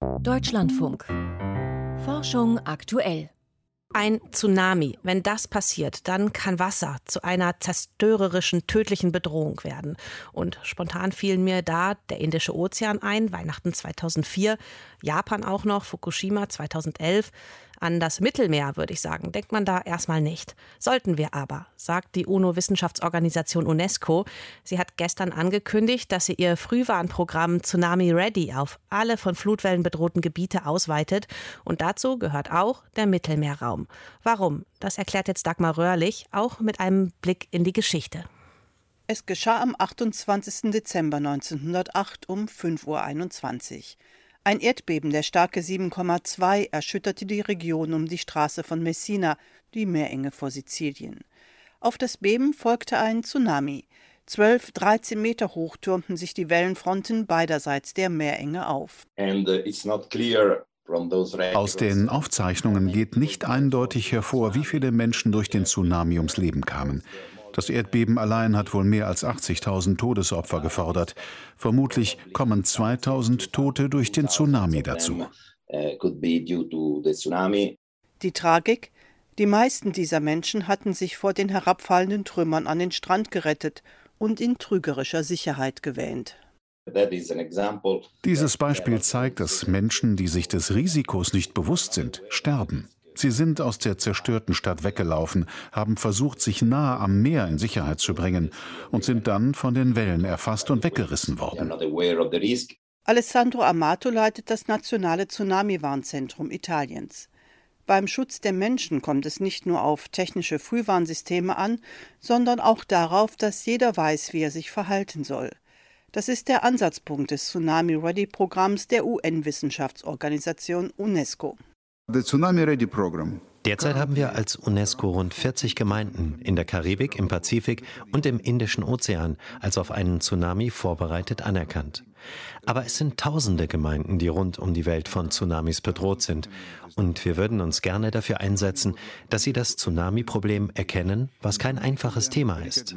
Deutschlandfunk. Forschung aktuell. Ein Tsunami, wenn das passiert, dann kann Wasser zu einer zerstörerischen, tödlichen Bedrohung werden. Und spontan fiel mir da der Indische Ozean ein, Weihnachten 2004, Japan auch noch, Fukushima 2011. An das Mittelmeer, würde ich sagen, denkt man da erstmal nicht. Sollten wir aber, sagt die UNO-Wissenschaftsorganisation UNESCO. Sie hat gestern angekündigt, dass sie ihr Frühwarnprogramm Tsunami Ready auf alle von Flutwellen bedrohten Gebiete ausweitet. Und dazu gehört auch der Mittelmeerraum. Warum? Das erklärt jetzt Dagmar Röhrlich, auch mit einem Blick in die Geschichte. Es geschah am 28. Dezember 1908 um 5:21 Uhr. Ein Erdbeben der Stärke 7,2 erschütterte die Region um die Straße von Messina, die Meerenge vor Sizilien. Auf das Beben folgte ein Tsunami. 12, 13 Meter hoch türmten sich die Wellenfronten beiderseits der Meerenge auf. Aus den Aufzeichnungen geht nicht eindeutig hervor, wie viele Menschen durch den Tsunami ums Leben kamen. Das Erdbeben allein hat wohl mehr als 80.000 Todesopfer gefordert. Vermutlich kommen 2.000 Tote durch den Tsunami dazu. Die Tragik? Die meisten dieser Menschen hatten sich vor den herabfallenden Trümmern an den Strand gerettet und in trügerischer Sicherheit gewähnt. Dieses Beispiel zeigt, dass Menschen, die sich des Risikos nicht bewusst sind, sterben. Sie sind aus der zerstörten Stadt weggelaufen, haben versucht, sich nahe am Meer in Sicherheit zu bringen und sind dann von den Wellen erfasst und weggerissen worden. Alessandro Amato leitet das nationale Tsunami-Warnzentrum Italiens. Beim Schutz der Menschen kommt es nicht nur auf technische Frühwarnsysteme an, sondern auch darauf, dass jeder weiß, wie er sich verhalten soll. Das ist der Ansatzpunkt des Tsunami-Ready-Programms der UN-Wissenschaftsorganisation UNESCO. Derzeit haben wir als UNESCO rund 40 Gemeinden in der Karibik, im Pazifik und im Indischen Ozean als auf einen Tsunami vorbereitet anerkannt. Aber es sind tausende Gemeinden, die rund um die Welt von Tsunamis bedroht sind. Und wir würden uns gerne dafür einsetzen, dass sie das Tsunami-Problem erkennen, was kein einfaches Thema ist.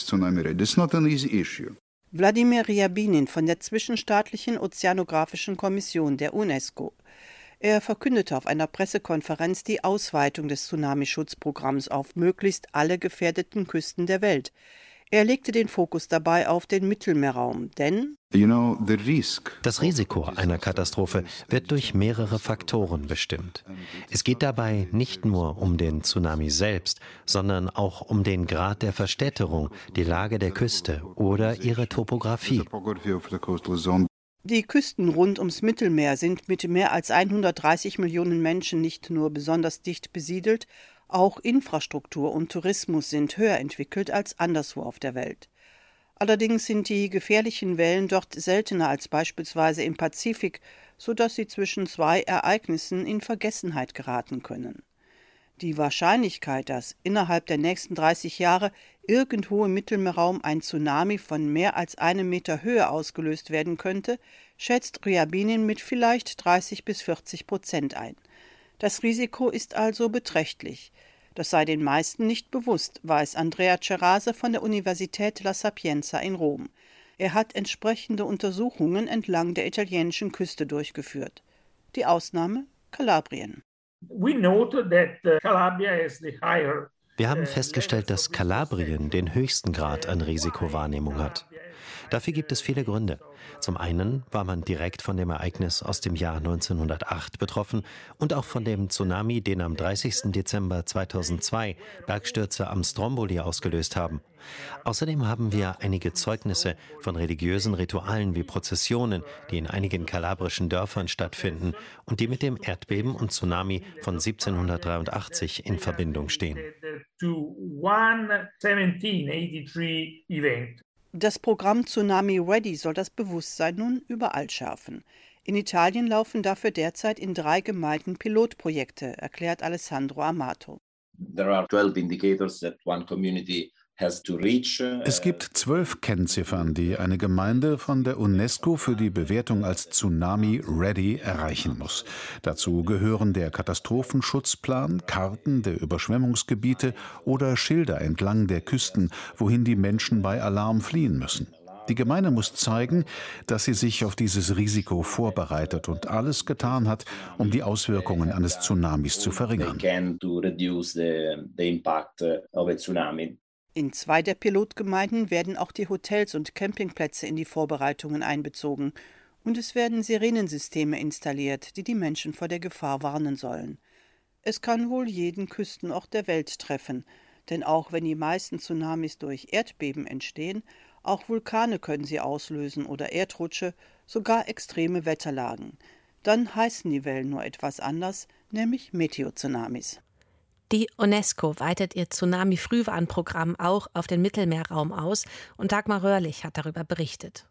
Wladimir Ryabinin von der Zwischenstaatlichen Ozeanographischen Kommission der UNESCO. Er verkündete auf einer Pressekonferenz die Ausweitung des Tsunamischutzprogramms auf möglichst alle gefährdeten Küsten der Welt. Er legte den Fokus dabei auf den Mittelmeerraum, denn das Risiko einer Katastrophe wird durch mehrere Faktoren bestimmt. Es geht dabei nicht nur um den Tsunami selbst, sondern auch um den Grad der Verstädterung, die Lage der Küste oder ihre Topographie. Die Küsten rund ums Mittelmeer sind mit mehr als 130 Millionen Menschen nicht nur besonders dicht besiedelt, auch Infrastruktur und Tourismus sind höher entwickelt als anderswo auf der Welt. Allerdings sind die gefährlichen Wellen dort seltener als beispielsweise im Pazifik, sodass sie zwischen zwei Ereignissen in Vergessenheit geraten können. Die Wahrscheinlichkeit, dass innerhalb der nächsten 30 Jahre irgendwo im Mittelmeerraum ein Tsunami von mehr als 1 Meter Höhe ausgelöst werden könnte, schätzt Ryabinin mit vielleicht 30-40% ein. Das Risiko ist also beträchtlich. Das sei den meisten nicht bewusst, weiß Andrea Cerase von der Universität La Sapienza in Rom. Er hat entsprechende Untersuchungen entlang der italienischen Küste durchgeführt. Die Ausnahme Kalabrien. Wir haben festgestellt, dass Kalabrien den höchsten Grad an Risikowahrnehmung hat. Dafür gibt es viele Gründe. Zum einen war man direkt von dem Ereignis aus dem Jahr 1908 betroffen und auch von dem Tsunami, den am 30. Dezember 2002 Bergstürze am Stromboli ausgelöst haben. Außerdem haben wir einige Zeugnisse von religiösen Ritualen wie Prozessionen, die in einigen kalabrischen Dörfern stattfinden und die mit dem Erdbeben und Tsunami von 1783 in Verbindung stehen. Das Programm Tsunami Ready soll das Bewusstsein nun überall schärfen. In Italien laufen dafür derzeit in 3 Gemeinden Pilotprojekte, erklärt Alessandro Amato. Es gibt 12 Kennziffern, die eine Gemeinde von der UNESCO für die Bewertung als Tsunami Ready erreichen muss. Dazu gehören der Katastrophenschutzplan, Karten der Überschwemmungsgebiete oder Schilder entlang der Küsten, wohin die Menschen bei Alarm fliehen müssen. Die Gemeinde muss zeigen, dass sie sich auf dieses Risiko vorbereitet und alles getan hat, um die Auswirkungen eines Tsunamis zu verringern. In 2 der Pilotgemeinden werden auch die Hotels und Campingplätze in die Vorbereitungen einbezogen. Und es werden Sirenensysteme installiert, die die Menschen vor der Gefahr warnen sollen. Es kann wohl jeden Küstenort der Welt treffen, denn auch wenn die meisten Tsunamis durch Erdbeben entstehen, auch Vulkane können sie auslösen oder Erdrutsche, sogar extreme Wetterlagen. Dann heißen die Wellen nur etwas anders, nämlich Meteotsunamis. Die UNESCO weitet ihr Tsunami-Frühwarnprogramm auch auf den Mittelmeerraum aus und Dagmar Röhrlich hat darüber berichtet.